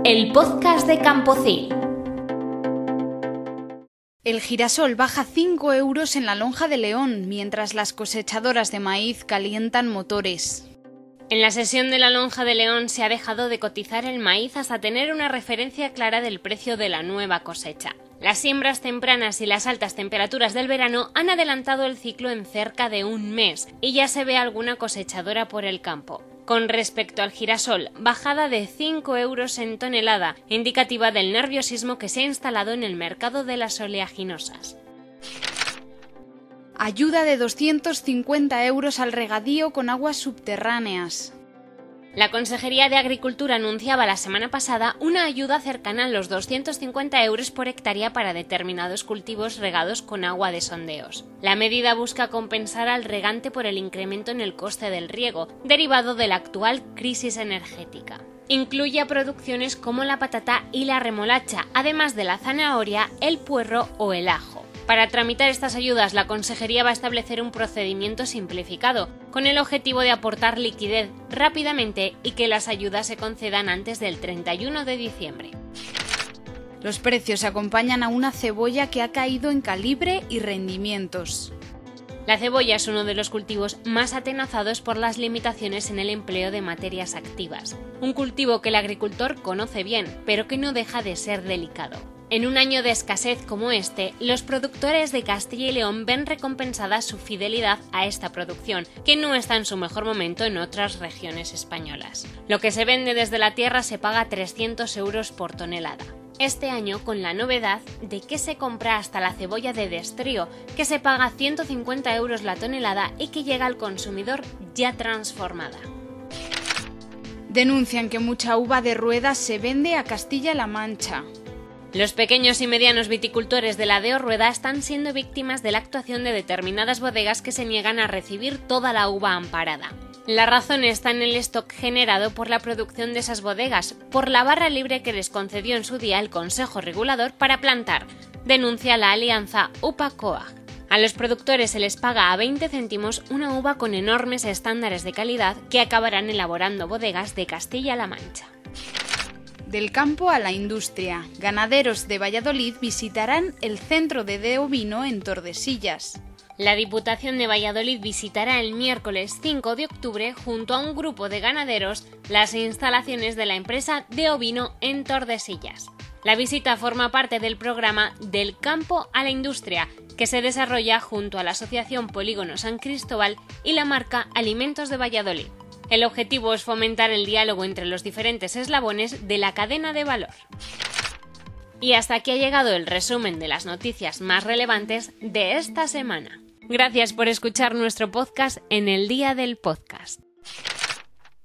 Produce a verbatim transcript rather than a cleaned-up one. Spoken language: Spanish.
el podcast de Campocil. El girasol baja cinco euros en la lonja de León, mientras las cosechadoras de maíz calientan motores. En la sesión de la lonja de León se ha dejado de cotizar el maíz hasta tener una referencia clara del precio de la nueva cosecha. Las siembras tempranas y las altas temperaturas del verano han adelantado el ciclo en cerca de un mes y ya se ve alguna cosechadora por el campo. Con respecto al girasol, bajada de cinco euros en tonelada, indicativa del nerviosismo que se ha instalado en el mercado de las oleaginosas. Ayuda de doscientos cincuenta euros al regadío con aguas subterráneas. La Consejería de Agricultura anunciaba la semana pasada una ayuda cercana a los doscientos cincuenta euros por hectárea para determinados cultivos regados con agua de sondeos. La medida busca compensar al regante por el incremento en el coste del riego, derivado de la actual crisis energética. Incluye a producciones como la patata y la remolacha, además de la zanahoria, el puerro o el ajo. Para tramitar estas ayudas, la Consejería va a establecer un procedimiento simplificado, con el objetivo de aportar liquidez rápidamente y que las ayudas se concedan antes del treinta y uno de diciembre. Los precios acompañan a una cebolla que ha caído en calibre y rendimientos. La cebolla es uno de los cultivos más atenazados por las limitaciones en el empleo de materias activas. Un cultivo que el agricultor conoce bien, pero que no deja de ser delicado. En un año de escasez como este, los productores de Castilla y León ven recompensada su fidelidad a esta producción, que no está en su mejor momento en otras regiones españolas. Lo que se vende desde la tierra se paga trescientos euros por tonelada. Este año con la novedad de que se compra hasta la cebolla de destrío, que se paga ciento cincuenta euros la tonelada y que llega al consumidor ya transformada. Denuncian que mucha uva de ruedas se vende a Castilla-La Mancha. Los pequeños y medianos viticultores de la Deo Rueda están siendo víctimas de la actuación de determinadas bodegas que se niegan a recibir toda la uva amparada. La razón está en el stock generado por la producción de esas bodegas, por la barra libre que les concedió en su día el Consejo Regulador para plantar, denuncia la alianza U P A C O A G. A los productores se les paga a veinte céntimos una uva con enormes estándares de calidad que acabarán elaborando bodegas de Castilla-La Mancha. Del campo a la industria, ganaderos de Valladolid visitarán el centro de De Ovino en Tordesillas. La Diputación de Valladolid visitará el miércoles cinco de octubre, junto a un grupo de ganaderos, las instalaciones de la empresa De Ovino en Tordesillas. La visita forma parte del programa Del campo a la industria, que se desarrolla junto a la Asociación Polígono San Cristóbal y la marca Alimentos de Valladolid. El objetivo es fomentar el diálogo entre los diferentes eslabones de la cadena de valor. Y hasta aquí ha llegado el resumen de las noticias más relevantes de esta semana. Gracias por escuchar nuestro podcast en el Día del Podcast.